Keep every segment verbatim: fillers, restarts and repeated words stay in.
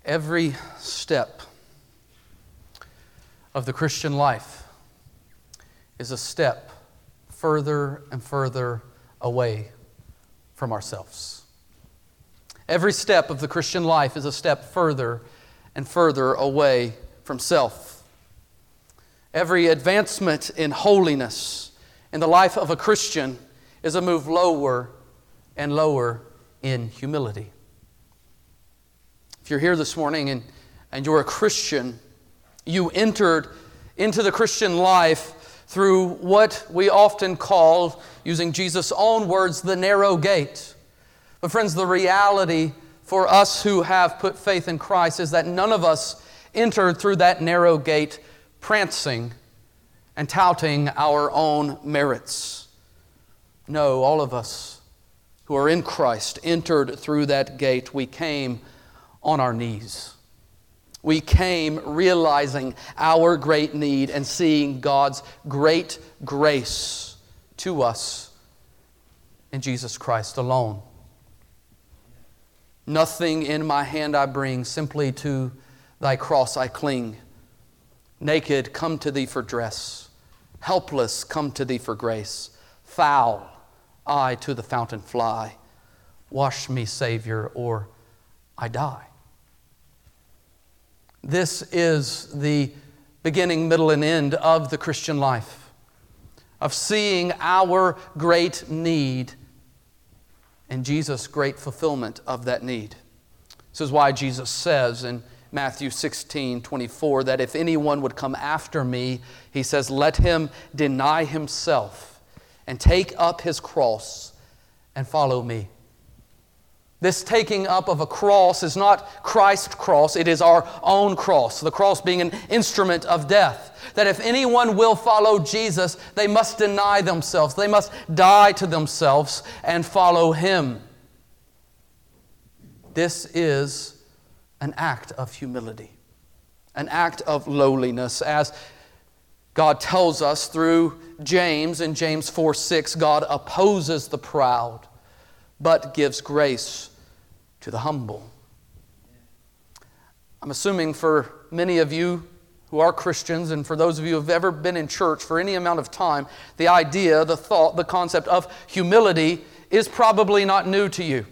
Every step of the Christian life is a step further and further away from ourselves. Every step of the Christian life is a step further and further away from self. Every advancement in holiness in the life of a Christian is a move lower and lower in humility. If you're here this morning and, and you're a Christian, you entered into the Christian life through what we often call, using Jesus' own words, the narrow gate. But friends, the reality for us who have put faith in Christ is that none of us entered through that narrow gate prancing and touting our own merits. No, all of us who are in Christ entered through that gate. We came on our knees. We came realizing our great need and seeing God's great grace to us in Jesus Christ alone. Nothing in my hand I bring, simply to thy cross I cling. Naked, come to thee for dress. Helpless, come to thee for grace. Foul, I to the fountain fly. Wash me, Savior, or I die. This is the beginning, middle, and end of the Christian life, of seeing our great need and Jesus' great fulfillment of that need. This is why Jesus says in Matthew sixteen twenty-four that if anyone would come after me, He says, let him deny himself and take up his cross and follow me. This taking up of a cross is not Christ's cross, it is our own cross, the cross being an instrument of death. That if anyone will follow Jesus, they must deny themselves, they must die to themselves and follow Him. This is an act of humility, an act of lowliness. As God tells us through James in James four six, God opposes the proud, but gives grace to the humble. I'm assuming for many of you who are Christians, and for those of you who have ever been in church for any amount of time, the idea, the thought, the concept of humility is probably not new to you.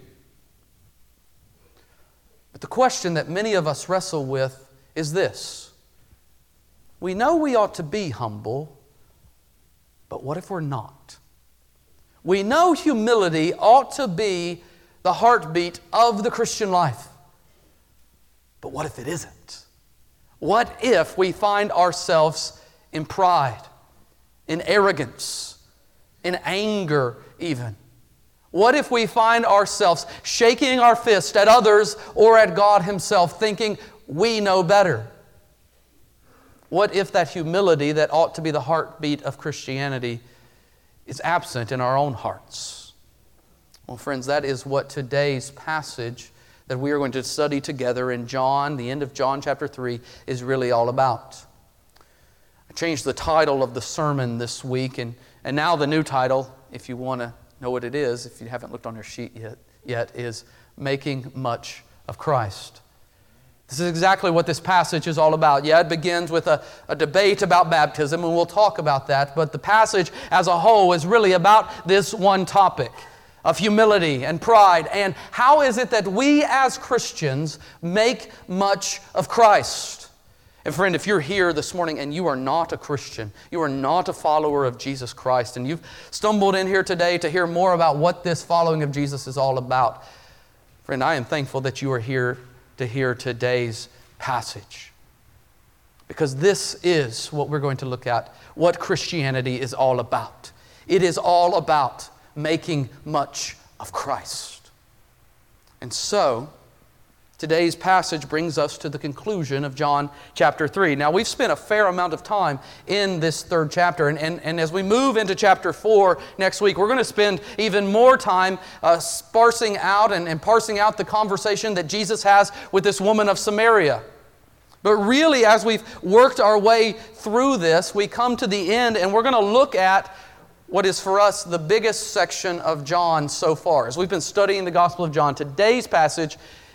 But the question that many of us wrestle with is this. We know we ought to be humble, but what if we're not? We know humility ought to be the heartbeat of the Christian life. But what if it isn't? What if we find ourselves in pride, in arrogance, in anger even? What if we find ourselves shaking our fist at others or at God Himself, thinking we know better? What if that humility that ought to be the heartbeat of Christianity is absent in our own hearts? Well, friends, that is what today's passage that we are going to study together in John, the end of John chapter three, is really all about. I changed the title of the sermon this week, and, and now the new title, if you want to know what it is, if you haven't looked on your sheet yet, yet, is Making Much of Christ. This is exactly what this passage is all about. Yeah, it begins with a, a debate about baptism, and we'll talk about that, but the passage as a whole is really about this one topic of humility and pride, and how is it that we as Christians make much of Christ? And friend, if you're here this morning and you are not a Christian, you are not a follower of Jesus Christ, and you've stumbled in here today to hear more about what this following of Jesus is all about, friend, I am thankful that you are here to hear today's passage. Because this is what we're going to look at, what Christianity is all about. It is all about making much of Christ. And so, today's passage brings us to the conclusion of John chapter three. Now, we've spent a fair amount of time in this third chapter, and, and, and as we move into chapter four next week, we're going to spend even more time uh, sparsing out and, and parsing out the conversation that Jesus has with this woman of Samaria. But really, as we've worked our way through this, we come to the end, and we're going to look at what is for us the biggest section of John so far. As we've been studying the Gospel of John, today's passage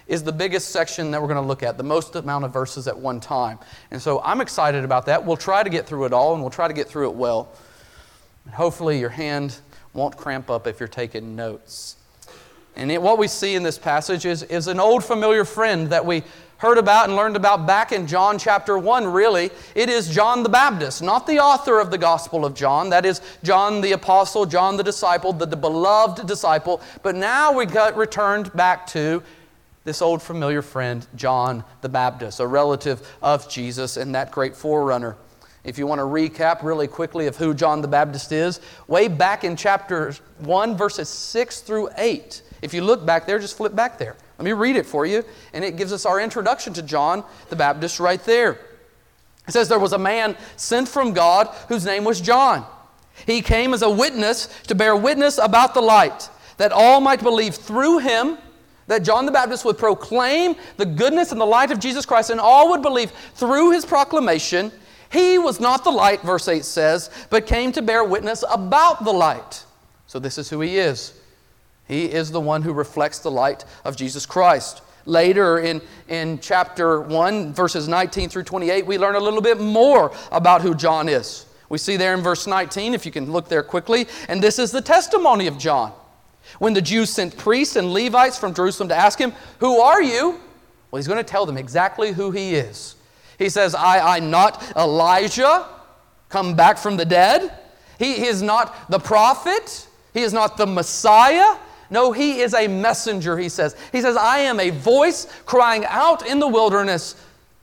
is the biggest section that we're going to look at, the most amount of verses at one time. And so I'm excited about that. We'll try to get through it all, and we'll try to get through it well. And hopefully your hand won't cramp up if you're taking notes. And it, what we see in this passage is, is an old familiar friend that we heard about and learned about back in John chapter one, really. It is John the Baptist, not the author of the Gospel of John. That is John the apostle, John the disciple, the, the beloved disciple. But now we got returned back to this old familiar friend, John the Baptist, a relative of Jesus and that great forerunner. If you want to recap really quickly of who John the Baptist is, way back in chapter one, verses six through eight. If you look back there, just flip back there. Let me read it for you, and it gives us our introduction to John the Baptist right there. It says, there was a man sent from God whose name was John. He came as a witness to bear witness about the light, that all might believe through him, that John the Baptist would proclaim the goodness and the light of Jesus Christ, and all would believe through his proclamation. He was not the light, verse eight says, but came to bear witness about the light. So this is who he is. He is the one who reflects the light of Jesus Christ. Later in, in chapter one, verses nineteen through twenty-eight, we learn a little bit more about who John is. We see there in verse nineteen, if you can look there quickly, and this is the testimony of John. When the Jews sent priests and Levites from Jerusalem to ask him, who are you? Well, he's going to tell them exactly who he is. He says, I, I'm not Elijah, come back from the dead. He, he is not the prophet. He is not the Messiah. No, he is a messenger, he says. He says, I am a voice crying out in the wilderness,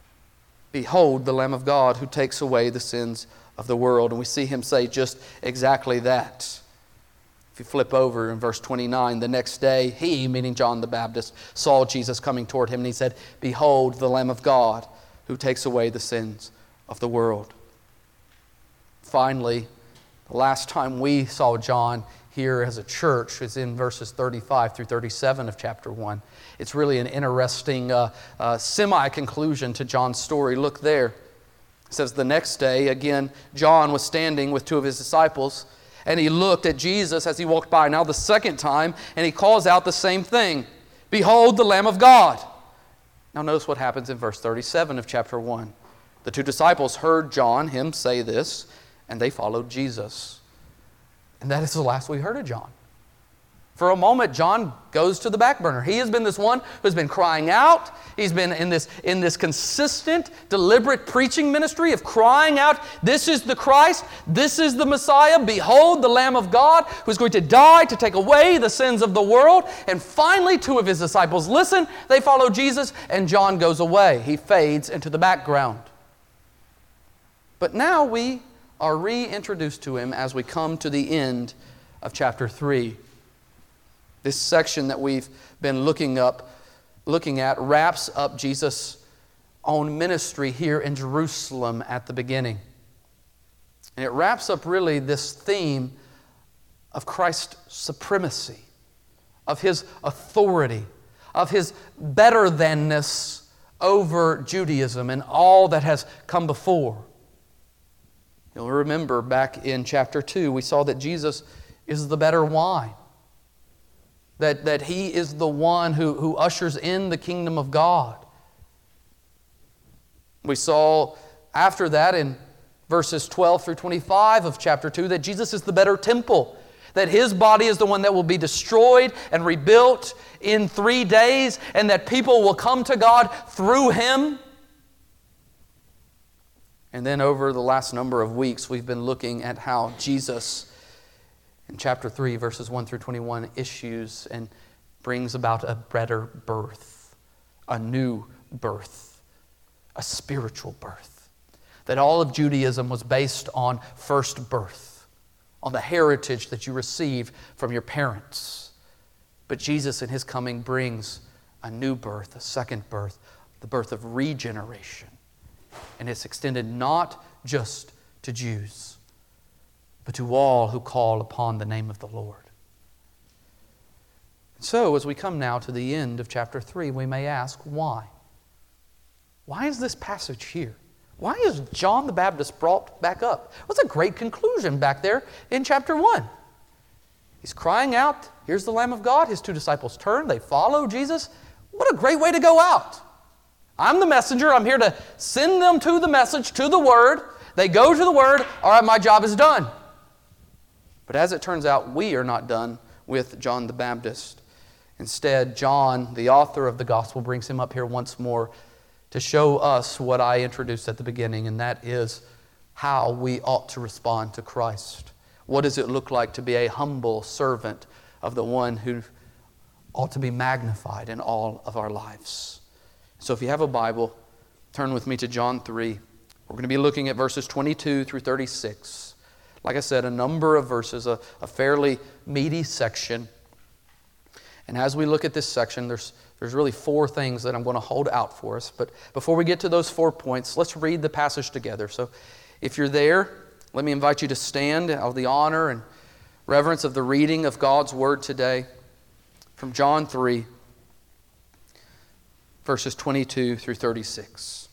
behold the Lamb of God who takes away the sins of the world. And we see him say just exactly that. If you flip over in verse twenty-nine, the next day, he, meaning John the Baptist, saw Jesus coming toward him, and he said, behold the Lamb of God who takes away the sins of the world. Finally, the last time we saw John here as a church is in verses thirty-five through thirty-seven of chapter one. It's really an interesting uh, uh, semi-conclusion to John's story. Look there. It says, the next day, again, John was standing with two of his disciples, and he looked at Jesus as he walked by. Now the second time, and he calls out the same thing. Behold the Lamb of God. Now notice what happens in verse thirty-seven of chapter one. The two disciples heard John, him, say this, and they followed Jesus. And that is the last we heard of John. For a moment, John goes to the back burner. He has been this one who's been crying out. He's been in this, in this consistent, deliberate preaching ministry of crying out, this is the Christ, this is the Messiah, behold the Lamb of God who's going to die to take away the sins of the world. And finally, two of his disciples listen, they follow Jesus, and John goes away. He fades into the background. But now we are reintroduced to him as we come to the end of chapter three. This section that we've been looking up, looking at wraps up Jesus' own ministry here in Jerusalem at the beginning. And it wraps up really this theme of Christ's supremacy, of His authority, of His better-thanness over Judaism and all that has come before. You'll remember back in chapter two, we saw that Jesus is the better wine. That, that He is the one who, who ushers in the kingdom of God. We saw after that in verses twelve through twenty-five of chapter two that Jesus is the better temple. That His body is the one that will be destroyed and rebuilt in three days, and that people will come to God through Him. And then over the last number of weeks, we've been looking at how Jesus, in chapter three, verses one through twenty-one, issues and brings about a better birth, a new birth, a spiritual birth. That all of Judaism was based on first birth, on the heritage that you received from your parents. But Jesus in His coming brings a new birth, a second birth, the birth of regeneration. And it's extended not just to Jews, but to all who call upon the name of the Lord. So, as we come now to the end of chapter three, we may ask, why? Why is this passage here? Why is John the Baptist brought back up? What's a great conclusion back there in chapter one? He's crying out, here's the Lamb of God. His two disciples turn, they follow Jesus. What a great way to go out. I'm the messenger. I'm here to send them to the message, to the Word. They go to the Word. All right, my job is done. But as it turns out, we are not done with John the Baptist. Instead, John, the author of the gospel, brings him up here once more to show us what I introduced at the beginning, and that is how we ought to respond to Christ. What does it look like to be a humble servant of the one who ought to be magnified in all of our lives? So if you have a Bible, turn with me to John three. We're going to be looking at verses twenty-two through thirty-six. Like I said, a number of verses, a, a fairly meaty section. And as we look at this section, there's, there's really four things that I'm going to hold out for us. But before we get to those four points, let's read the passage together. So if you're there, let me invite you to stand out of the honor and reverence of the reading of God's Word today from John three, verses twenty-two through thirty-six.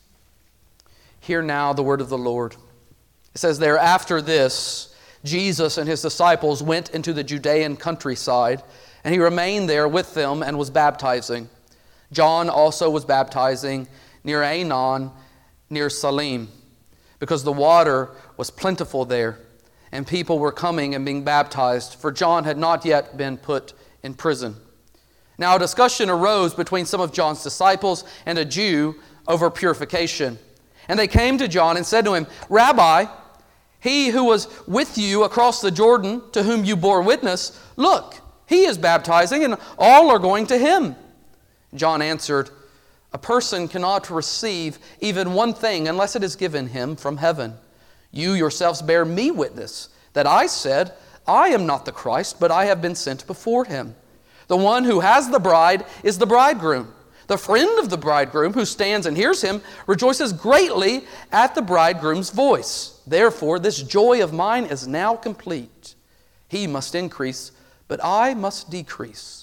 Hear now the word of the Lord. It says there, after this, Jesus and his disciples went into the Judean countryside, and he remained there with them and was baptizing. John also was baptizing near Aenon, near Salim, because the water was plentiful there, and people were coming and being baptized, for John had not yet been put in prison. Now a discussion arose between some of John's disciples and a Jew over purification. And they came to John and said to him, Rabbi, he who was with you across the Jordan, to whom you bore witness, look, he is baptizing, and all are going to him. John answered, a person cannot receive even one thing unless it is given him from heaven. You yourselves bear me witness that I said, I am not the Christ, but I have been sent before him. The one who has the bride is the bridegroom. The friend of the bridegroom who stands and hears him rejoices greatly at the bridegroom's voice. Therefore, this joy of mine is now complete. He must increase, but I must decrease.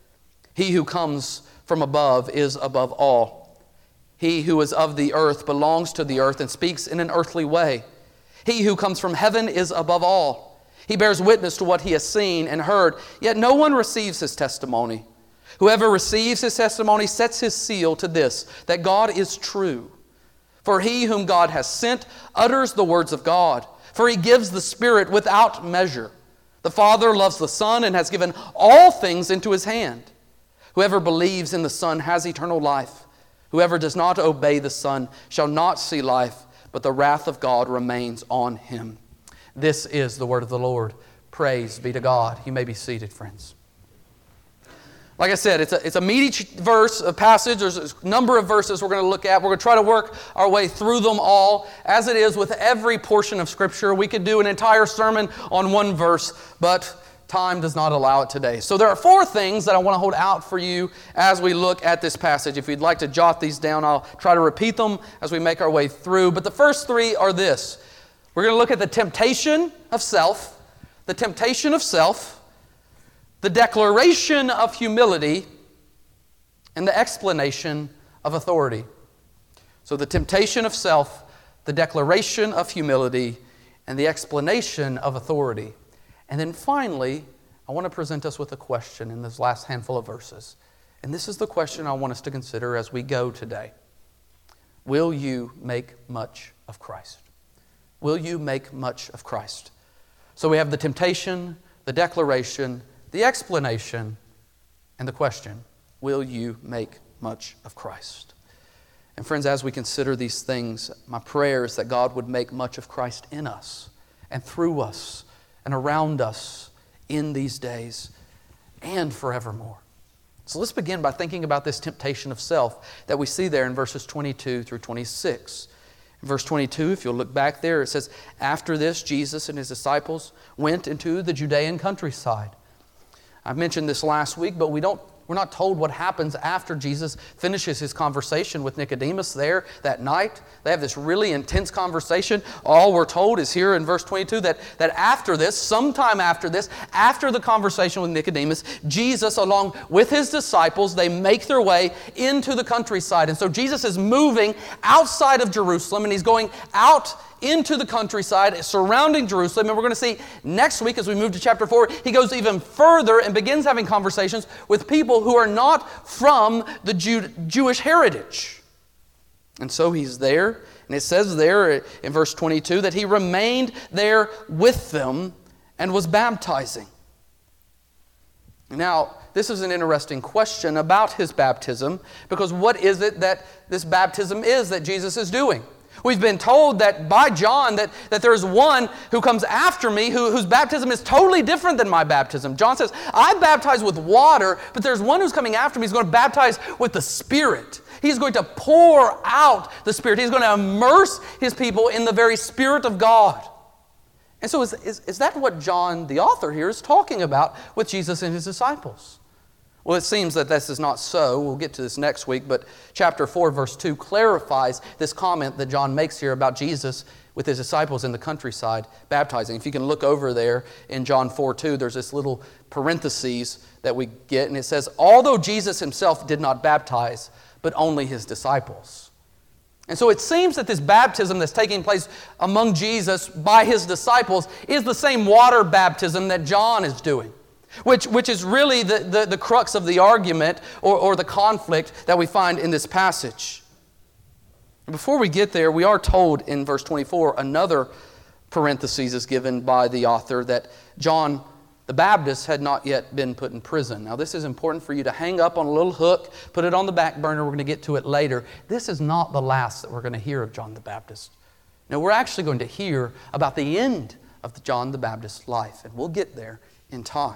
He who comes from above is above all. He who is of the earth belongs to the earth and speaks in an earthly way. He who comes from heaven is above all. He bears witness to what he has seen and heard, yet no one receives his testimony. Whoever receives his testimony sets his seal to this, that God is true. For he whom God has sent utters the words of God, for he gives the Spirit without measure. The Father loves the Son and has given all things into his hand. Whoever believes in the Son has eternal life. Whoever does not obey the Son shall not see life, but the wrath of God remains on him. This is the word of the Lord. Praise be to God. You may be seated, friends. Like I said, it's a, it's a meaty verse, a passage. There's a number of verses we're going to look at. We're going to try to work our way through them all. As it is with every portion of Scripture, we could do an entire sermon on one verse, but time does not allow it today. So there are four things that I want to hold out for you as we look at this passage. If you'd like to jot these down, I'll try to repeat them as we make our way through. But the first three are this. We're going to look at the temptation of self, the temptation of self, the declaration of humility, and the explanation of authority. So the temptation of self, the declaration of humility, and the explanation of authority. And then finally, I want to present us with a question in this last handful of verses. And this is the question I want us to consider as we go today. Will you make much of Christ? Will you make much of Christ? So we have the temptation, the declaration, the explanation, and the question, will you make much of Christ? And friends, as we consider these things, my prayer is that God would make much of Christ in us and through us and around us in these days and forevermore. So let's begin by thinking about this temptation of self that we see there in verses twenty-two through twenty-six. In verse twenty-two, if you'll look back there, it says, after this, Jesus and his disciples went into the Judean countryside. I mentioned this last week, but we don't, we're not told what happens after Jesus finishes his conversation with Nicodemus there that night. They have this really intense conversation. All we're told is here in verse twenty-two that, that after this, sometime after this, after the conversation with Nicodemus, Jesus, along with his disciples, they make their way into the countryside. And so Jesus is moving outside of Jerusalem, and he's going out into the countryside surrounding Jerusalem. And we're going to see next week as we move to chapter four, he goes even further and begins having conversations with people who are not from the Jew- Jewish heritage. And so he's there, and it says there in verse twenty-two that he remained there with them and was baptizing. Now, this is an interesting question about his baptism, because what is it that this baptism is that Jesus is doing? We've been told that by John that, that there's one who comes after me who, whose baptism is totally different than my baptism. John says, I baptize with water, but there's one who's coming after me. He's going to baptize with the Spirit. He's going to pour out the Spirit. He's going to immerse his people in the very Spirit of God. And so is, is, is that what John, the author here, is talking about with Jesus and his disciples? Well, it seems that this is not so. We'll get to this next week, but chapter four, verse two clarifies this comment that John makes here about Jesus with his disciples in the countryside baptizing. If you can look over there in John four two, there's this little parentheses that we get, and it says, although Jesus himself did not baptize, but only his disciples. And so it seems that this baptism that's taking place among Jesus by his disciples is the same water baptism that John is doing. Which, which is really the, the, the crux of the argument or, or the conflict that we find in this passage. Before we get there, we are told in verse twenty-four, another parenthesis is given by the author that John the Baptist had not yet been put in prison. Now this is important for you to hang up on a little hook, put it on the back burner, we're going to get to it later. This is not the last that we're going to hear of John the Baptist. No, we're actually going to hear about the end of the John the Baptist's life, and we'll get there in time.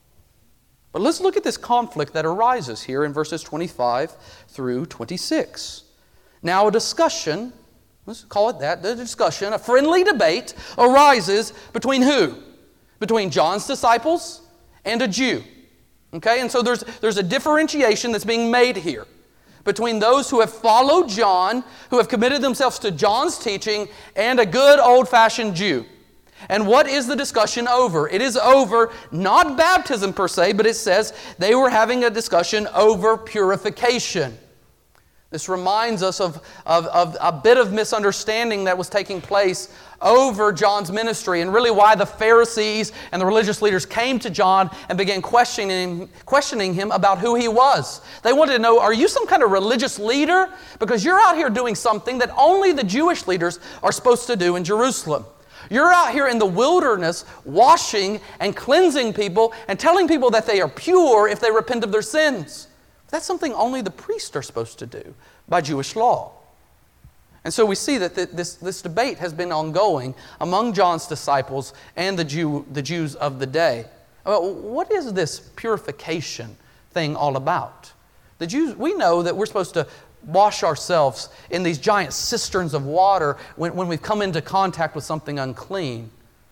But let's look at this conflict that arises here in verses twenty-five through twenty-six. Now a discussion, let's call it that, the discussion, a friendly debate arises between who? Between John's disciples and a Jew. Okay, and so there's, there's a differentiation that's being made here between those who have followed John, who have committed themselves to John's teaching, and a good old-fashioned Jew. And what is the discussion over? It is over not baptism per se, but it says they were having a discussion over purification. This reminds us of, of, of a bit of misunderstanding that was taking place over John's ministry, and really why the Pharisees and the religious leaders came to John and began questioning, questioning him about who he was. They wanted to know, are you some kind of religious leader? Because you're out here doing something that only the Jewish leaders are supposed to do in Jerusalem. You're out here in the wilderness washing and cleansing people and telling people that they are pure if they repent of their sins. That's something only the priests are supposed to do by Jewish law. And so we see that this, this debate has been ongoing among John's disciples and the, Jew, the Jews of the day. Well, what is this purification thing all about? The Jews, we know that we're supposed to wash ourselves in these giant cisterns of water when, when we've come into contact with something unclean.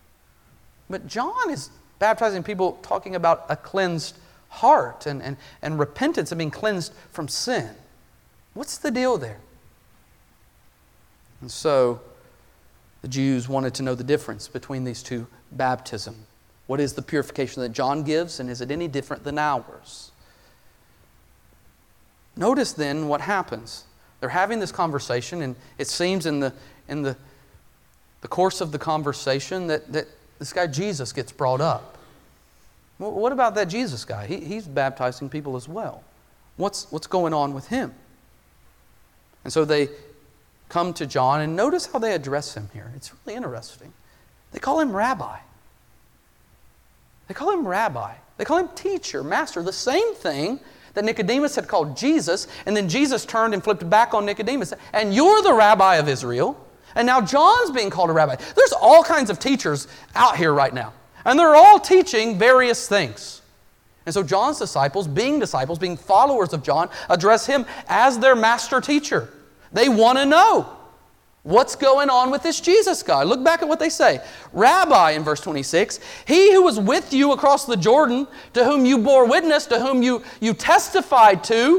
But John is baptizing people talking about a cleansed heart and, and, and repentance and being cleansed from sin. What's the deal there? And so the Jews wanted to know the difference between these two baptisms. What is the purification that John gives, and is it any different than ours? Notice then what happens. They're having this conversation, and it seems in the in the, the course of the conversation that, that this guy Jesus gets brought up. Well, what about that Jesus guy? He, he's baptizing people as well. What's, what's going on with him? And so they come to John, and notice how they address him here. It's really interesting. They call him rabbi. They call him rabbi. They call him teacher, master, the same thing that Nicodemus had called Jesus, and then Jesus turned and flipped back on Nicodemus. And you're the rabbi of Israel, and now John's being called a rabbi. There's all kinds of teachers out here right now, and they're all teaching various things. And so John's disciples, being disciples, being followers of John, address him as their master teacher. They want to know what's going on with this Jesus guy. Look back at what they say. Rabbi, in verse twenty-six, he who was with you across the Jordan, to whom you bore witness, to whom you, you testified to,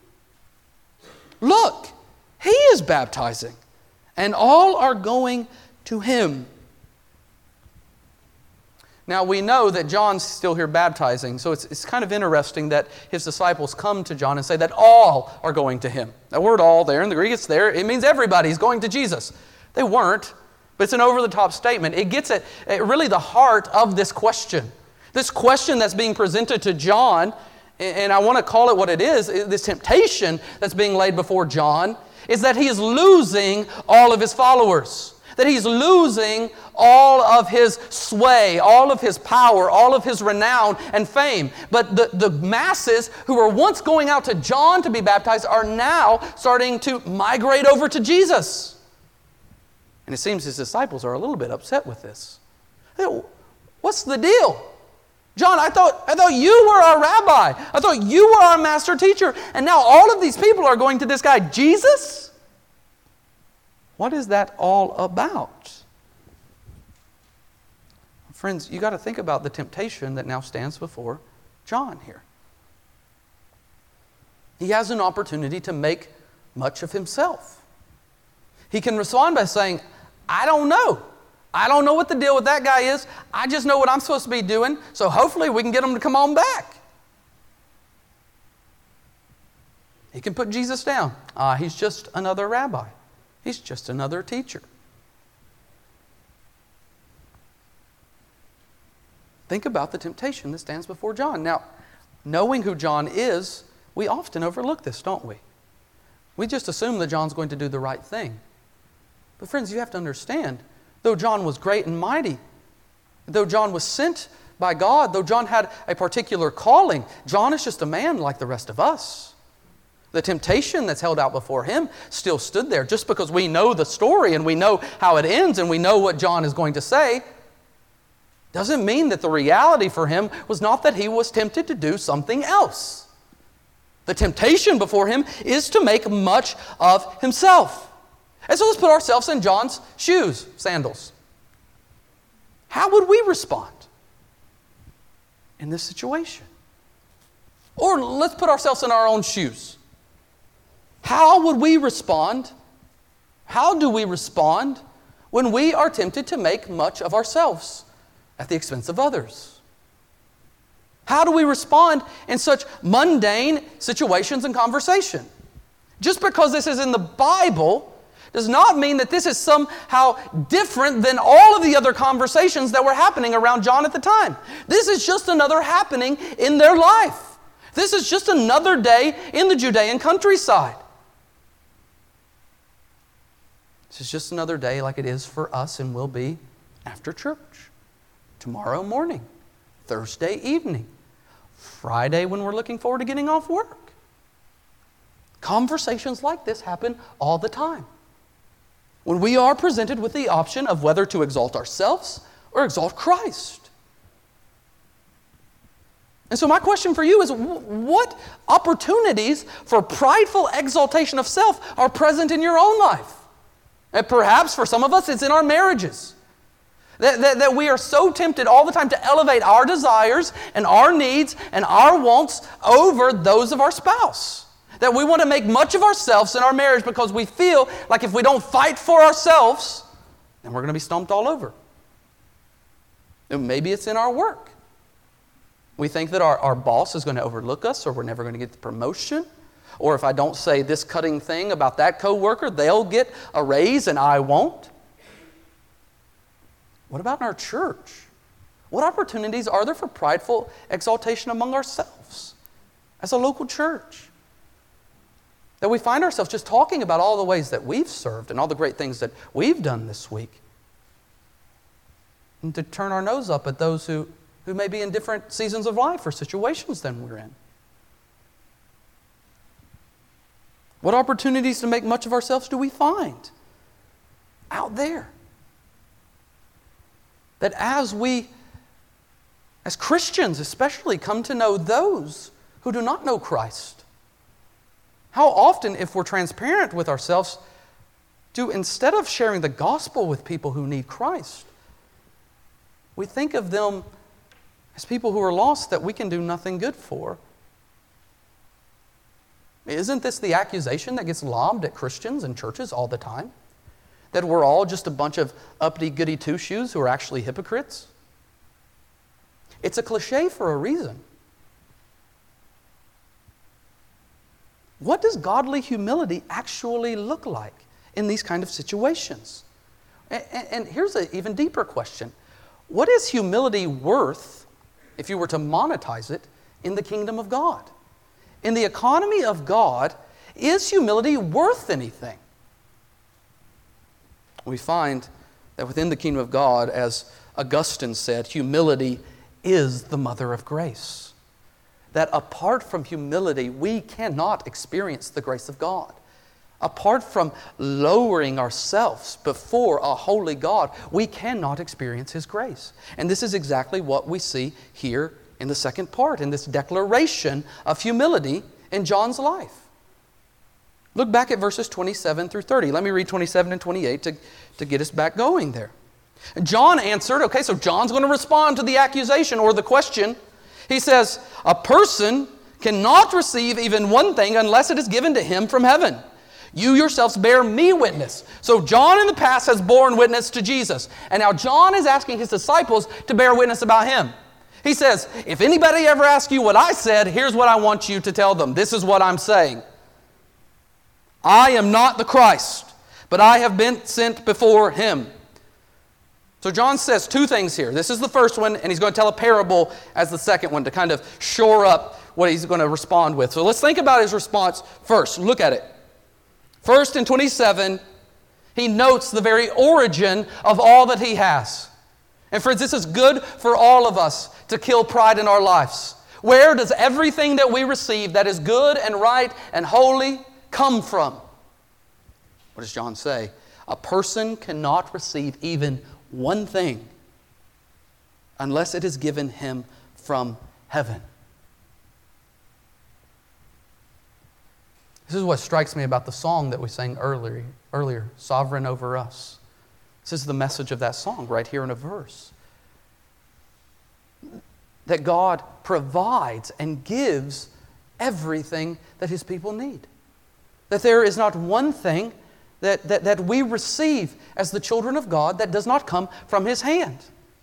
look, he is baptizing, and all are going to him. Now we know that John's still here baptizing, so it's, it's kind of interesting that his disciples come to John and say that all are going to him. That word all there in the Greek, it's there. It means everybody's going to Jesus. They weren't. But it's an over-the-top statement. It gets at, at really the heart of this question. This question that's being presented to John, and I want to call it what it is, this temptation that's being laid before John, is that he is losing all of his followers. That he's losing all of his sway, all of his power, all of his renown and fame. But the, the masses who were once going out to John to be baptized are now starting to migrate over to Jesus. And it seems his disciples are a little bit upset with this. Hey, what's the deal? John, I thought, I thought you were our rabbi. I thought you were our master teacher. And now all of these people are going to this guy, Jesus? What is that all about? Friends, you got to think about the temptation that now stands before John here. He has an opportunity to make much of himself. He can respond by saying, I don't know. I don't know what the deal with that guy is. I just know what I'm supposed to be doing, so hopefully we can get him to come on back. He can put Jesus down. Uh, he's just another rabbi. He's just another teacher. Think about the temptation that stands before John. Now, knowing who John is, we often overlook this, don't we? We just assume that John's going to do the right thing. But friends, you have to understand, though John was great and mighty, though John was sent by God, though John had a particular calling, John is just a man like the rest of us. The temptation that's held out before him still stood there. Just because we know the story and we know how it ends and we know what John is going to say, doesn't mean that the reality for him was not that he was tempted to do something else. The temptation before him is to make much of himself. And so let's put ourselves in John's shoes, sandals. How would we respond in this situation? Or let's put ourselves in our own shoes. How would we respond? How do we respond when we are tempted to make much of ourselves at the expense of others? How do we respond in such mundane situations and conversation? Just because this is in the Bible does not mean that this is somehow different than all of the other conversations that were happening around John at the time. This is just another happening in their life. This is just another day in the Judean countryside. This is just another day like it is for us and will be after church. Tomorrow morning, Thursday evening, Friday when we're looking forward to getting off work. Conversations like this happen all the time. When we are presented with the option of whether to exalt ourselves or exalt Christ. And so my question for you is, what opportunities for prideful exaltation of self are present in your own life? And perhaps for some of us, it's in our marriages. That, that, that we are so tempted all the time to elevate our desires and our needs and our wants over those of our spouse. That we want to make much of ourselves in our marriage because we feel like if we don't fight for ourselves, then we're going to be stomped all over. And maybe it's in our work. We think that our, our boss is going to overlook us, or we're never going to get the promotion. Or if I don't say this cutting thing about that coworker, they'll get a raise and I won't. What about in our church? What opportunities are there for prideful exaltation among ourselves as a local church? That we find ourselves just talking about all the ways that we've served and all the great things that we've done this week. And to turn our nose up at those who, who may be in different seasons of life or situations than we're in. What opportunities to make much of ourselves do we find out there? That as we, as Christians especially, come to know those who do not know Christ, how often, if we're transparent with ourselves, do instead of sharing the gospel with people who need Christ, we think of them as people who are lost that we can do nothing good for. Isn't this the accusation that gets lobbed at Christians and churches all the time? That we're all just a bunch of uppity goody two-shoes who are actually hypocrites? It's a cliche for a reason. What does godly humility actually look like in these kind of situations? And, and here's an even deeper question. What is humility worth if you were to monetize it in the kingdom of God? In the economy of God, is humility worth anything? We find that within the kingdom of God, as Augustine said, humility is the mother of grace. That apart from humility, we cannot experience the grace of God. Apart from lowering ourselves before a holy God, we cannot experience His grace. And this is exactly what we see here in the second part, in this declaration of humility in John's life. Look back at verses twenty-seven through thirty. Let me read twenty-seven and twenty-eight to, to get us back going there. John answered, okay, so John's going to respond to the accusation or the question. He says, a person cannot receive even one thing unless it is given to him from heaven. You yourselves bear me witness. So John in the past has borne witness to Jesus. And now John is asking his disciples to bear witness about him. He says, if anybody ever asks you what I said, here's what I want you to tell them. This is what I'm saying. I am not the Christ, but I have been sent before Him. So John says two things here. This is the first one, and he's going to tell a parable as the second one to kind of shore up what he's going to respond with. So let's think about his response first. Look at it. First, in twenty-seven, he notes the very origin of all that he has. And friends, this is good for all of us to kill pride in our lives. Where does everything that we receive that is good and right and holy come from? What does John say? A person cannot receive even one thing unless it is given him from heaven. This is what strikes me about the song that we sang earlier, earlier, Sovereign Over Us. This is the message of that song right here in a verse. That God provides and gives everything that His people need. That there is not one thing that, that, that we receive as the children of God that does not come from His hand.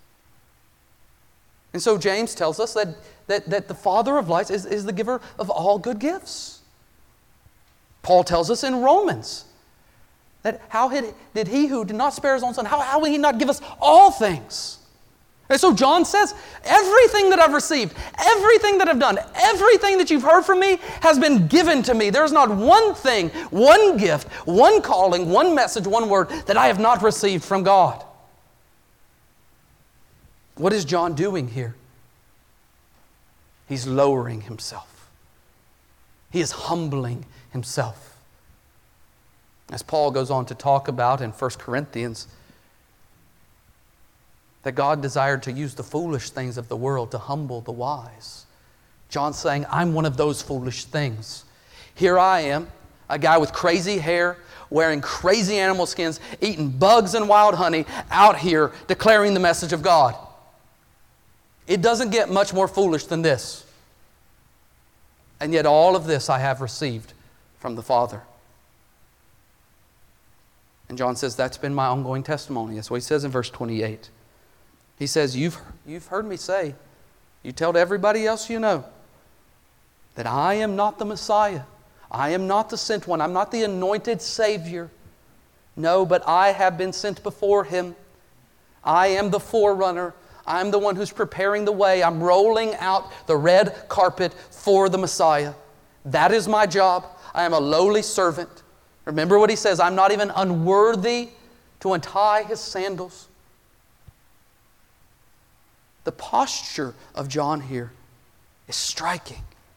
And so James tells us that, that, that the Father of lights is, is the giver of all good gifts. Paul tells us in Romans that how did, did He who did not spare His own Son, how, how will He not give us all things? And so John says, everything that I've received, everything that I've done, everything that you've heard from me has been given to me. There's not one thing, one gift, one calling, one message, one word that I have not received from God. What is John doing here? He's lowering himself. He is humbling himself. As Paul goes on to talk about in First Corinthians, that God desired to use the foolish things of the world to humble the wise. John's saying, I'm one of those foolish things. Here I am, a guy with crazy hair, wearing crazy animal skins, eating bugs and wild honey, out here declaring the message of God. It doesn't get much more foolish than this. And yet all of this I have received from the Father. And John says, that's been my ongoing testimony. That's what he says in verse twenty-eight. He says, you've, you've heard me say, you tell to everybody else you know, that I am not the Messiah. I am not the sent one. I'm not the anointed Savior. No, but I have been sent before Him. I am the forerunner. I'm the one who's preparing the way. I'm rolling out the red carpet for the Messiah. That is my job. I am a lowly servant. Remember what He says, I'm not even unworthy to untie His sandals. The posture of John here is striking.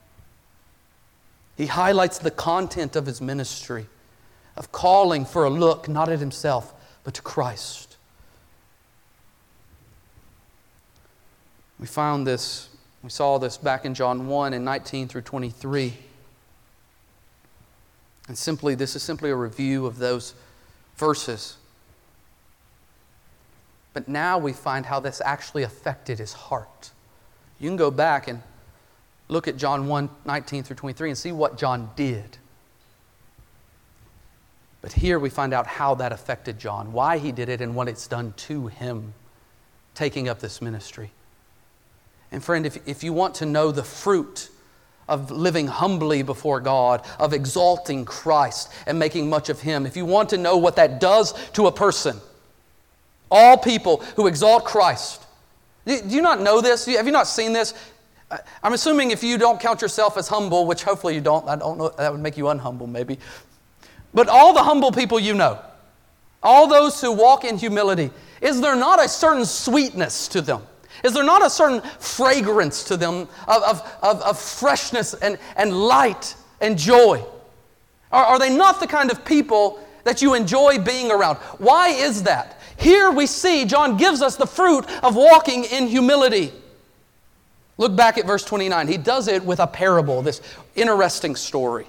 He highlights the content of his ministry, of calling for a look not at himself, but to Christ. We found this, we saw this back in John one and nineteen through twenty-three. And simply, this is simply a review of those verses. But now we find how this actually affected his heart. You can go back and look at John one, nineteen through twenty-three and see what John did. But here we find out how that affected John, why he did it, and what it's done to him, taking up this ministry. And friend, if, if you want to know the fruit of living humbly before God, of exalting Christ and making much of Him, if you want to know what that does to a person, All people who exalt Christ. Do you not know this? Have you not seen this? I'm assuming if you don't count yourself as humble, which hopefully you don't, I don't know, that would make you unhumble maybe. But all the humble people you know, all those who walk in humility, is there not a certain sweetness to them? Is there not a certain fragrance to them of, of, of, of freshness and, and light and joy? Are, are they not the kind of people that you enjoy being around? Why is that? Here we see John gives us the fruit of walking in humility. Look back at verse twenty-nine. He does it with a parable, this interesting story.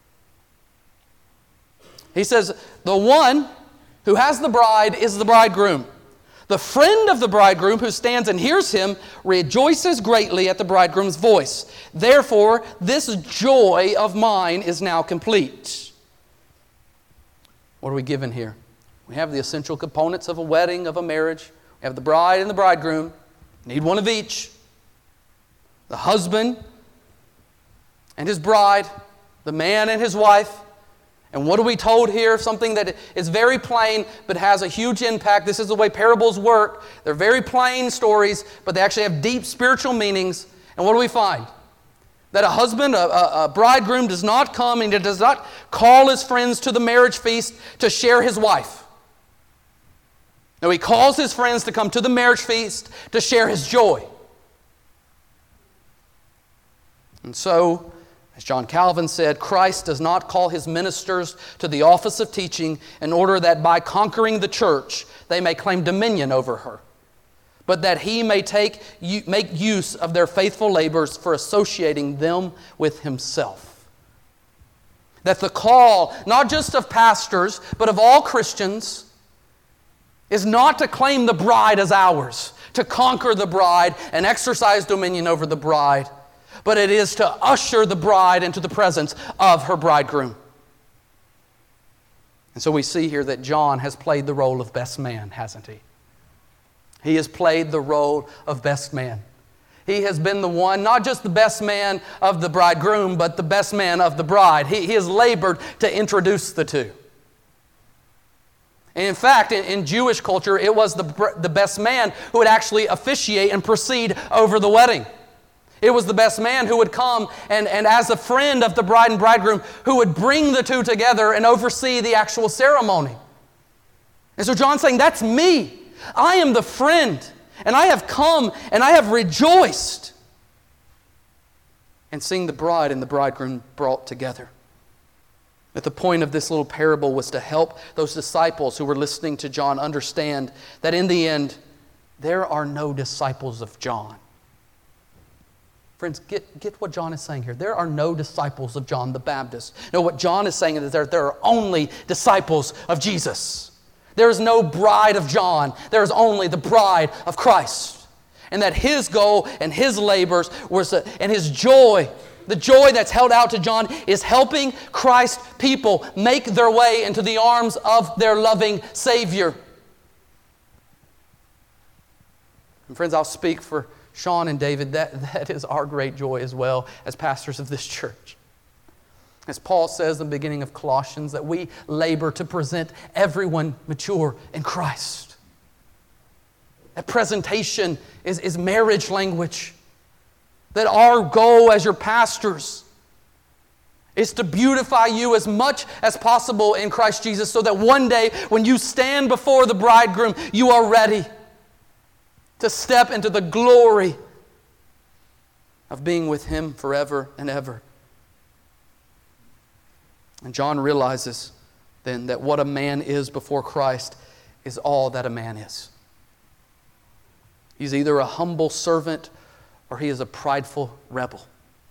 He says, the one who has the bride is the bridegroom. The friend of the bridegroom who stands and hears him rejoices greatly at the bridegroom's voice. Therefore, this joy of mine is now complete. What are we given here? We have the essential components of a wedding, of a marriage. We have the bride and the bridegroom. Need one of each. The husband and his bride, the man and his wife. And what are we told here? Something that is very plain but has a huge impact. This is the way parables work. They're very plain stories, but they actually have deep spiritual meanings. And what do we find? That a husband, a, a, a bridegroom does not come and he does not call his friends to the marriage feast to share his wife. No, he calls his friends to come to the marriage feast to share his joy. And so, as John Calvin said, Christ does not call his ministers to the office of teaching in order that by conquering the church they may claim dominion over her, but that he may take make use of their faithful labors for associating them with himself. That the call, not just of pastors, but of all Christians, is not to claim the bride as ours, to conquer the bride and exercise dominion over the bride, but it is to usher the bride into the presence of her bridegroom. And so we see here that John has played the role of best man, hasn't he? He has played the role of best man. He has been the one, not just the best man of the bridegroom, but the best man of the bride. He, he has labored to introduce the two. And in fact, in, in Jewish culture, it was the, the best man who would actually officiate and proceed over the wedding. It was the best man who would come and, and as a friend of the bride and bridegroom, who would bring the two together and oversee the actual ceremony. And so John's saying, that's me. I am the friend. And I have come and I have rejoiced in seeing the bride and the bridegroom brought together. But the point of this little parable was to help those disciples who were listening to John understand that in the end, there are no disciples of John. Friends, get, get what John is saying here. There are no disciples of John the Baptist. No, what John is saying is that there are only disciples of Jesus. There is no bride of John. There is only the bride of Christ. And that his goal and his labors was to, and his joy, the joy that's held out to John, is helping Christ's people make their way into the arms of their loving Savior. And friends, I'll speak for Sean and David, that, that is our great joy as well as pastors of this church. As Paul says in the beginning of Colossians, that we labor to present everyone mature in Christ. That presentation is, is marriage language. That our goal as your pastors is to beautify you as much as possible in Christ Jesus, so that one day when you stand before the bridegroom, you are ready to step into the glory of being with him forever and ever. And John realizes then that what a man is before Christ is all that a man is. He's either a humble servant or he is a prideful rebel.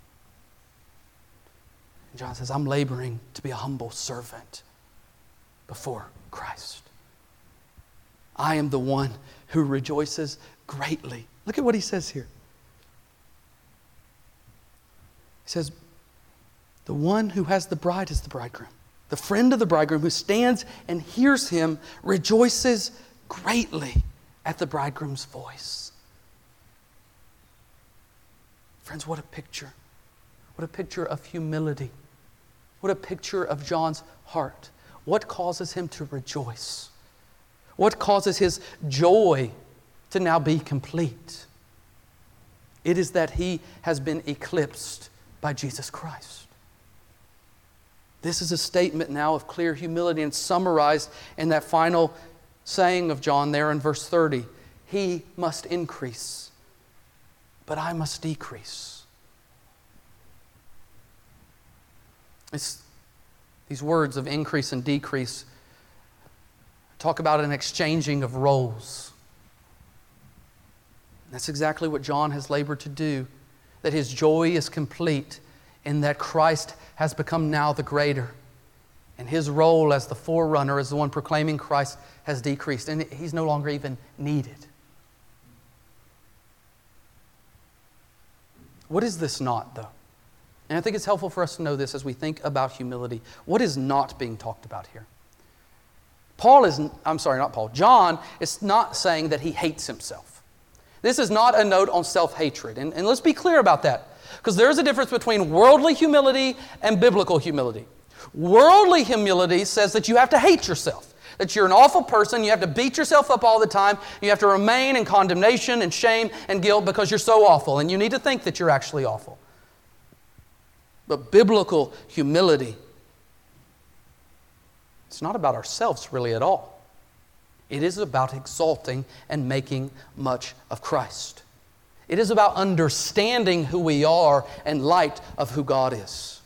And John says, I'm laboring to be a humble servant before Christ. I am the one who rejoices greatly. Look at what he says here. He says, the one who has the bride is the bridegroom. The friend of the bridegroom who stands and hears him rejoices greatly at the bridegroom's voice. Friends, what a picture. What a picture of humility. What a picture of John's heart. What causes him to rejoice? What causes his joy to now be complete? It is that he has been eclipsed by Jesus Christ. This is a statement now of clear humility and summarized in that final saying of John there in verse thirty. He must increase, but I must decrease. It's, these words of increase and decrease talk about an exchanging of roles. That's exactly what John has labored to do, that his joy is complete in that Christ has become now the greater, and his role as the forerunner, as the one proclaiming Christ, has decreased, and he's no longer even needed. What is this not, though? And I think it's helpful for us to know this as we think about humility. What is not being talked about here? Paul is, I'm sorry, not Paul. John is not saying that he hates himself. This is not a note on self-hatred. And, and let's be clear about that. Because there's a difference between worldly humility and biblical humility. Worldly humility says that you have to hate yourself. That you're an awful person, you have to beat yourself up all the time, you have to remain in condemnation and shame and guilt because you're so awful, and you need to think that you're actually awful. But biblical humility, it's not about ourselves really at all. It is about exalting and making much of Christ. It is about understanding who we are in light of who God is.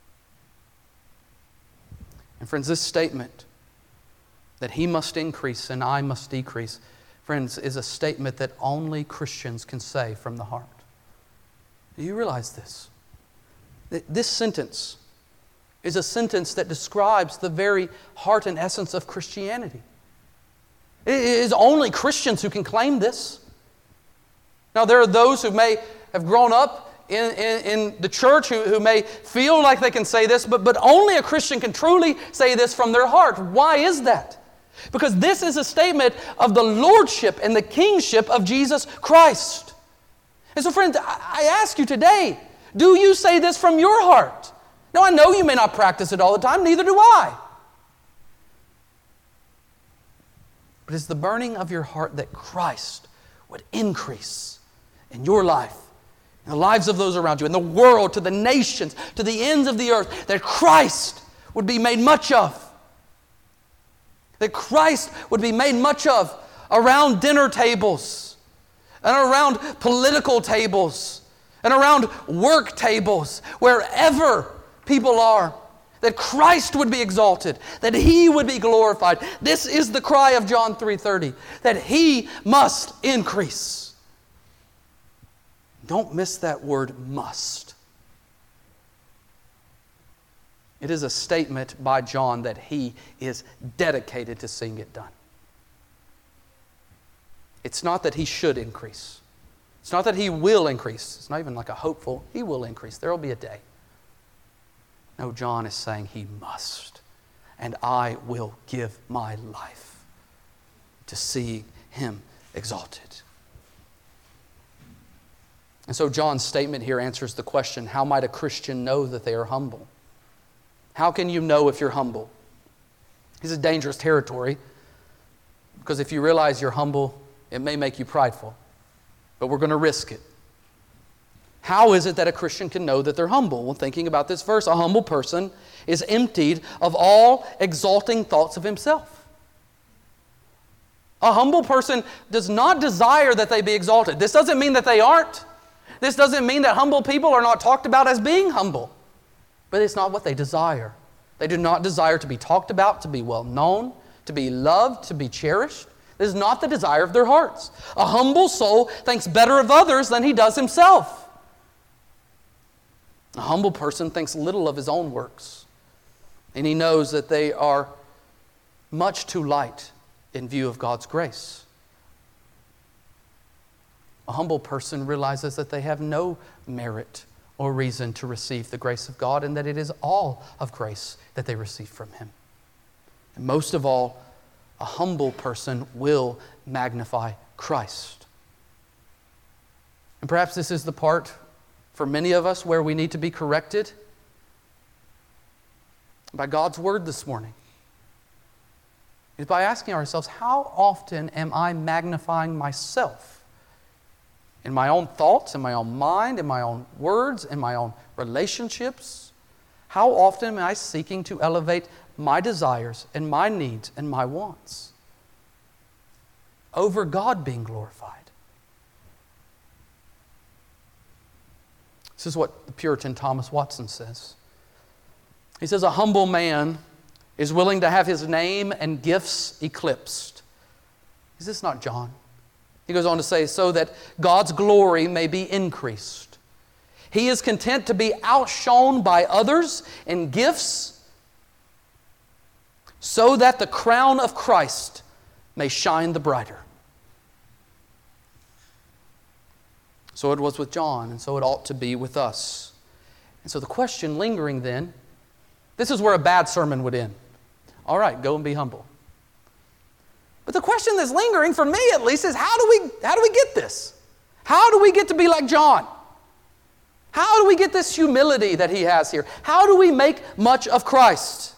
And friends, this statement that he must increase and I must decrease, friends, is a statement that only Christians can say from the heart. Do you realize this? This sentence is a sentence that describes the very heart and essence of Christianity. It is only Christians who can claim this. Now, there are those who may have grown up in, in, in the church who, who may feel like they can say this, but, but only a Christian can truly say this from their heart. Why is that? Because this is a statement of the lordship and the kingship of Jesus Christ. And so, friends, I ask you today, do you say this from your heart? Now, I know you may not practice it all the time, neither do I. But it's the burning of your heart that Christ would increase in your life, in the lives of those around you, in the world, to the nations, to the ends of the earth, that Christ would be made much of. That Christ would be made much of around dinner tables and around political tables and around work tables, wherever people are. That Christ would be exalted, that He would be glorified. This is the cry of John three thirty, that He must increase. Don't miss that word must. It is a statement by John that he is dedicated to seeing it done. It's not that he should increase. It's not that he will increase. It's not even like a hopeful, he will increase. There will be a day. No, John is saying he must. And I will give my life to see him exalted. And so John's statement here answers the question, how might a Christian know that they are humble? How can you know if you're humble? This is dangerous territory, because if you realize you're humble, it may make you prideful. But we're going to risk it. How is it that a Christian can know that they're humble? Well, thinking about this verse, a humble person is emptied of all exalting thoughts of himself. A humble person does not desire that they be exalted. This doesn't mean that they aren't. This doesn't mean that humble people are not talked about as being humble. But it's not what they desire. They do not desire to be talked about, to be well known, to be loved, to be cherished. This is not the desire of their hearts. A humble soul thinks better of others than he does himself. A humble person thinks little of his own works, and he knows that they are much too light in view of God's grace. A humble person realizes that they have no merit or reason to receive the grace of God, and that it is all of grace that they receive from Him. And most of all, a humble person will magnify Christ. And perhaps this is the part for many of us where we need to be corrected by God's Word this morning. is by asking ourselves, how often am I magnifying myself? In my own thoughts, in my own mind, in my own words, in my own relationships? How often am I seeking to elevate my desires and my needs and my wants over God being glorified? This is what the Puritan Thomas Watson says. He says, a humble man is willing to have his name and gifts eclipsed. Is this not John? He goes on to say, so that God's glory may be increased. He is content to be outshone by others in gifts so that the crown of Christ may shine the brighter. So it was with John, and so it ought to be with us. And so the question lingering then, this is where a bad sermon would end. All right, go and be humble. But the question that's lingering, for me at least, is how do we, how do we get this? How do we get to be like John? How do we get this humility that he has here? How do we make much of Christ?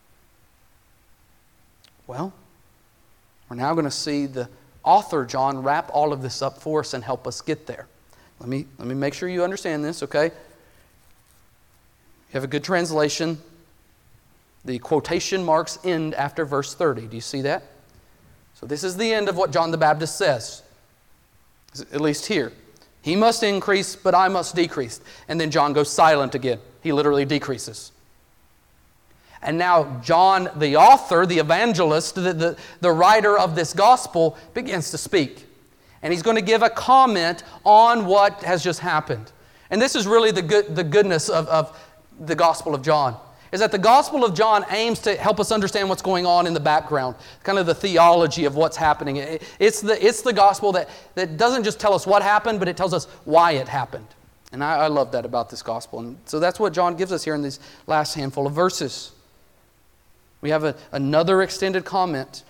Well, we're now going to see the author, John, wrap all of this up for us and help us get there. Let me, let me make sure you understand this, okay? You have a good translation. The quotation marks end after verse thirty. Do you see that? So this is the end of what John the Baptist says, at least here. He must increase, but I must decrease. And then John goes silent again. He literally decreases. And now John, the author, the evangelist, the, the, the writer of this gospel, begins to speak. And he's going to give a comment on what has just happened. And this is really the good, the goodness of, of the Gospel of John, is that the Gospel of John aims to help us understand what's going on in the background, kind of the theology of what's happening. It, it's, the, it's the Gospel that, that doesn't just tell us what happened, but it tells us why it happened. And I, I love that about this Gospel. And so that's what John gives us here in these last handful of verses. We have a, another extended comment.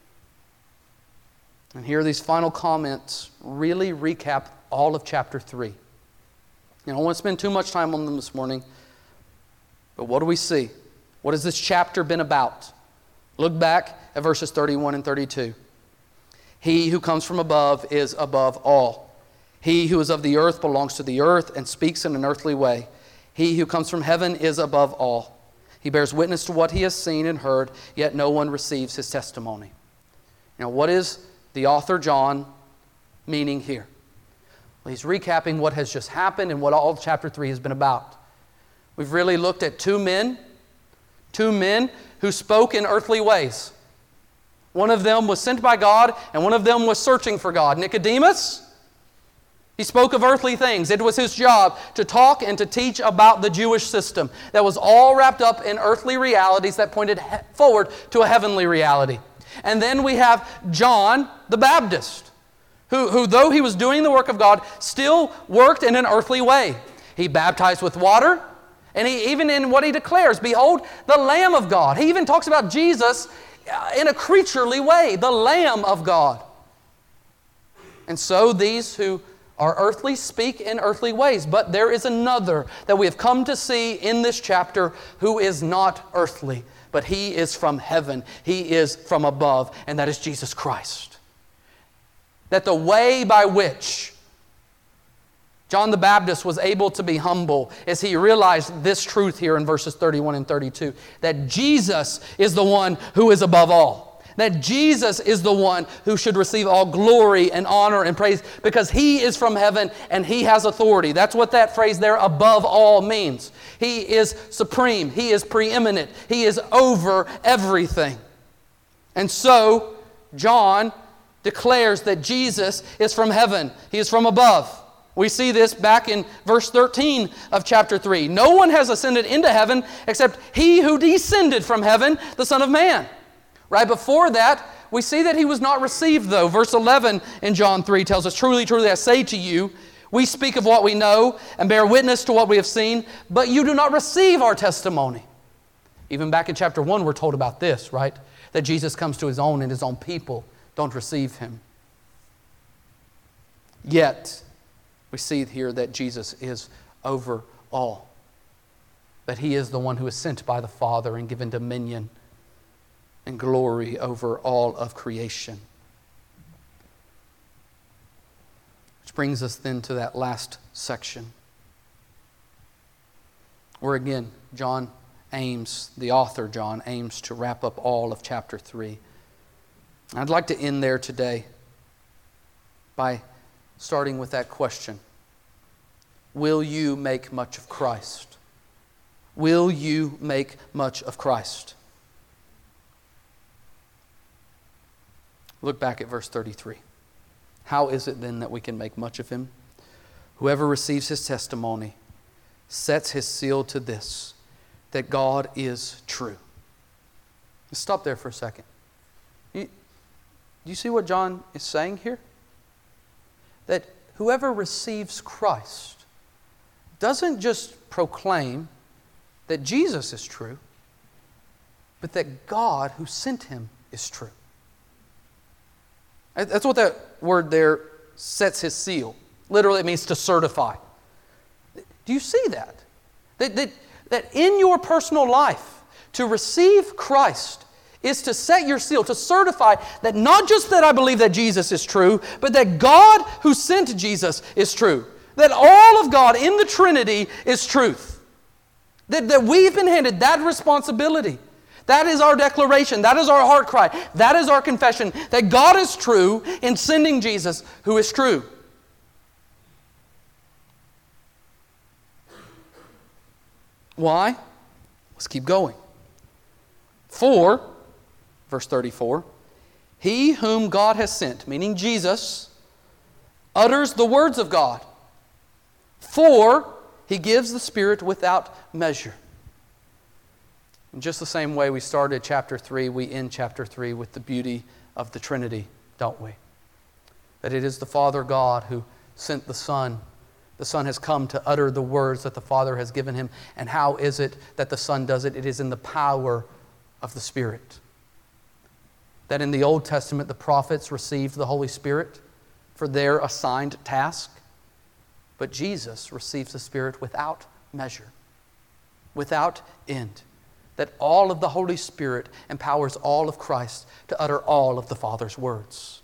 And here these final comments really recap all of chapter three. And I don't want to spend too much time on them this morning, but what do we see? What has this chapter been about? Look back at verses thirty-one and thirty-two. He who comes from above is above all. He who is of the earth belongs to the earth and speaks in an earthly way. He who comes from heaven is above all. He bears witness to what he has seen and heard, yet no one receives his testimony. Now, what is the author John meaning here? Well, he's recapping what has just happened and what all chapter three has been about. We've really looked at two men, two men who spoke in earthly ways. One of them was sent by God, and one of them was searching for God. Nicodemus, he spoke of earthly things. It was his job to talk and to teach about the Jewish system that was all wrapped up in earthly realities that pointed forward to a heavenly reality. And then we have John the Baptist, who, who though he was doing the work of God, still worked in an earthly way. He baptized with water, and he even in what he declares, behold, the Lamb of God. He even talks about Jesus in a creaturely way, the Lamb of God. And so these who are earthly speak in earthly ways, but there is another that we have come to see in this chapter who is not earthly, but he is from heaven. He is from above, and that is Jesus Christ. That the way by which John the Baptist was able to be humble as he realized this truth here in verses thirty-one and thirty-two, that Jesus is the one who is above all. That Jesus is the one who should receive all glory and honor and praise because He is from heaven and He has authority. That's what that phrase there, above all, means. He is supreme. He is preeminent. He is over everything. And so, John declares that Jesus is from heaven. He is from above. We see this back in verse thirteen of chapter three. No one has ascended into heaven except He who descended from heaven, the Son of Man. Right before that, we see that He was not received, though. Verse eleven in John three tells us, truly, truly, I say to you, we speak of what we know and bear witness to what we have seen, but you do not receive our testimony. Even back in chapter one, we're told about this, right? That Jesus comes to His own and His own people don't receive Him. Yet, we see here that Jesus is over all. That He is the one who is sent by the Father and given dominion. and glory over all of creation. Which brings us then to that last section, where again, John aims, the author John aims to wrap up all of chapter three. I'd like to end there today by starting with that question. Will you make much of Christ? Will you make much of Christ? Look back at verse thirty-three. How is it then that we can make much of Him? Whoever receives His testimony sets his seal to this, that God is true. Let's stop there for a second. You, do you see what John is saying here? That whoever receives Christ doesn't just proclaim that Jesus is true, but that God who sent Him is true. That's what that word there, sets his seal. Literally, it means to certify. Do you see that? That, that? that in your personal life, to receive Christ is to set your seal, to certify that not just that I believe that Jesus is true, but that God who sent Jesus is true. That all of God in the Trinity is truth. That, that we've been handed that responsibility. That is our declaration. That is our heart cry. That is our confession. That God is true in sending Jesus who is true. Why? Let's keep going. For, verse thirty-four, He whom God has sent, meaning Jesus, utters the words of God. For He gives the Spirit without measure. In just the same way we started chapter three, we end chapter three with the beauty of the Trinity, don't we? That it is the Father God who sent the Son. The Son has come to utter the words that the Father has given Him. And how is it that the Son does it? It is in the power of the Spirit. That in the Old Testament, the prophets received the Holy Spirit for their assigned task. But Jesus receives the Spirit without measure, without end. That all of the Holy Spirit empowers all of Christ to utter all of the Father's words.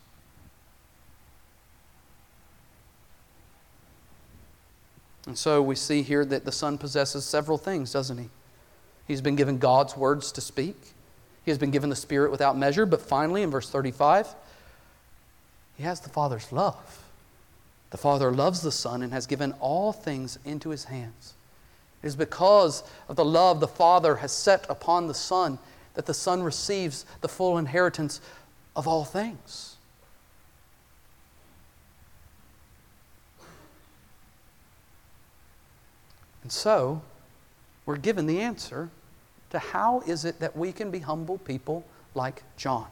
And so we see here that the Son possesses several things, doesn't He? He's been given God's words to speak. He has been given the Spirit without measure. But finally, in verse thirty-five, He has the Father's love. The Father loves the Son and has given all things into His hands. It is because of the love the Father has set upon the Son that the Son receives the full inheritance of all things. And so, we're given the answer to how is it that we can be humble people like John.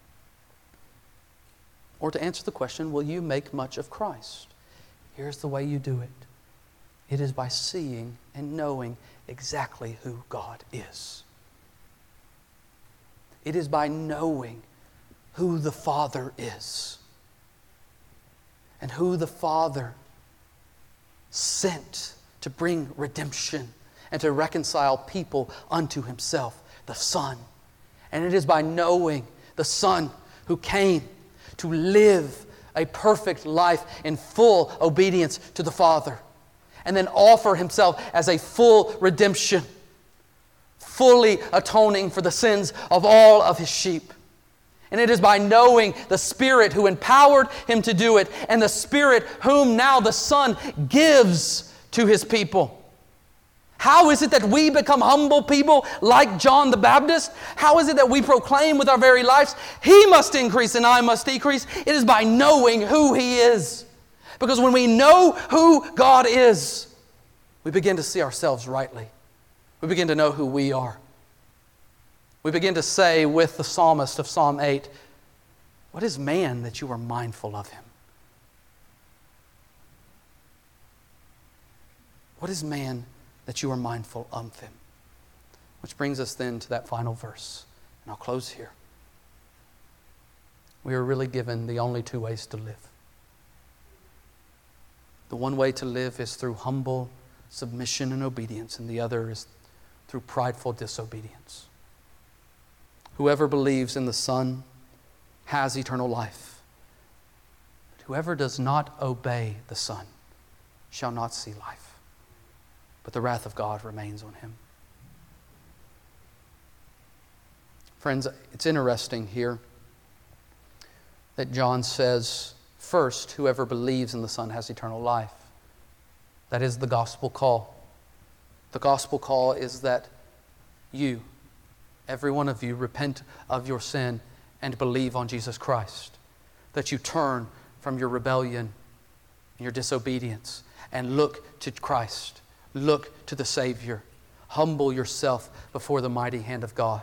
Or to answer the question, will you make much of Christ? Here's the way you do it. It is by seeing and knowing exactly who God is. It is by knowing who the Father is. And who the Father sent to bring redemption and to reconcile people unto Himself, the Son. And it is by knowing the Son who came to live a perfect life in full obedience to the Father, and then offer Himself as a full redemption, fully atoning for the sins of all of His sheep. And it is by knowing the Spirit who empowered Him to do it, and the Spirit whom now the Son gives to His people. How is it that we become humble people like John the Baptist? How is it that we proclaim with our very lives, He must increase and I must decrease? It is by knowing who He is. Because when we know who God is, we begin to see ourselves rightly. We begin to know who we are. We begin to say with the psalmist of Psalm eight, what is man that you are mindful of him? What is man that you are mindful of him? Which brings us then to that final verse. And I'll close here. We are really given the only two ways to live. The one way to live is through humble submission and obedience, and the other is through prideful disobedience. Whoever believes in the Son has eternal life. But whoever does not obey the Son shall not see life, but the wrath of God remains on him. Friends, it's interesting here that John says, first, whoever believes in the Son has eternal life. That is the gospel call. The gospel call is that you, every one of you, repent of your sin and believe on Jesus Christ. That you turn from your rebellion and your disobedience and look to Christ. Look to the Savior. Humble yourself before the mighty hand of God.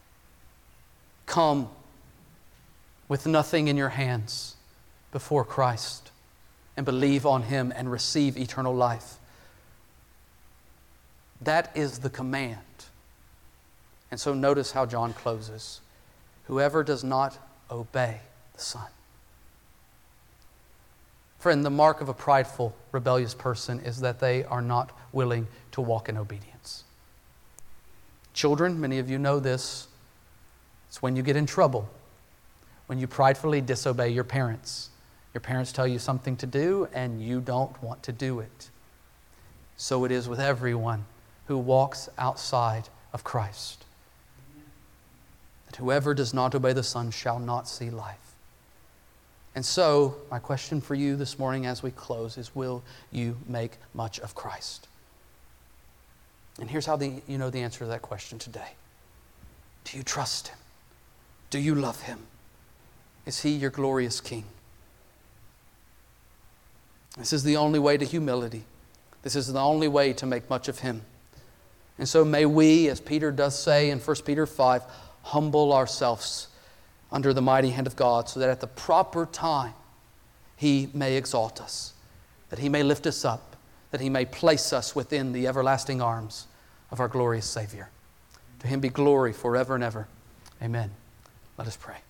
Come with nothing in your hands before Christ and believe on Him and receive eternal life. That is the command. And so notice how John closes. Whoever does not obey the Son. Friend, the mark of a prideful, rebellious person is that they are not willing to walk in obedience. Children, many of you know this. It's when you get in trouble, when you pridefully disobey your parents. Your parents tell you something to do and you don't want to do it. So it is with everyone who walks outside of Christ. That whoever does not obey the Son shall not see life. And so, my question for you this morning as we close is, will you make much of Christ? And here's how the, you know the answer to that question today. Do you trust Him? Do you love Him? Is He your glorious King? This is the only way to humility. This is the only way to make much of Him. And so may we, as Peter does say in First Peter five, humble ourselves under the mighty hand of God, so that at the proper time He may exalt us, that He may lift us up, that He may place us within the everlasting arms of our glorious Savior. To Him be glory forever and ever. Amen. Let us pray.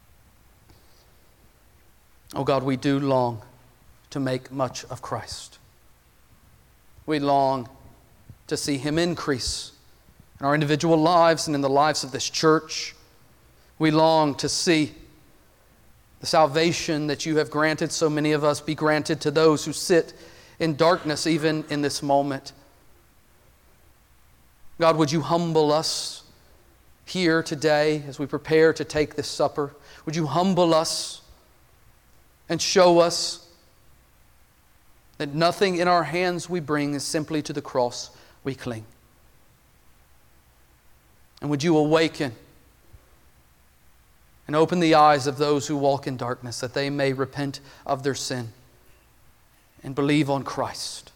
Oh God, we do long to make much of Christ. We long to see Him increase in our individual lives and in the lives of this church. We long to see the salvation that You have granted so many of us be granted to those who sit in darkness even in this moment. God, would You humble us here today as we prepare to take this supper? Would You humble us and show us that nothing in our hands we bring is simply to the cross we cling. And would You awaken and open the eyes of those who walk in darkness, that they may repent of their sin and believe on Christ.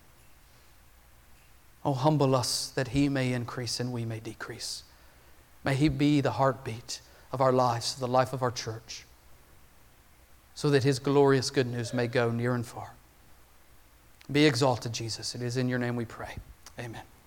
Oh, humble us that He may increase and we may decrease. May He be the heartbeat of our lives, the life of our church, so that His glorious good news may go near and far. Be exalted, Jesus. It is in Your name we pray. Amen.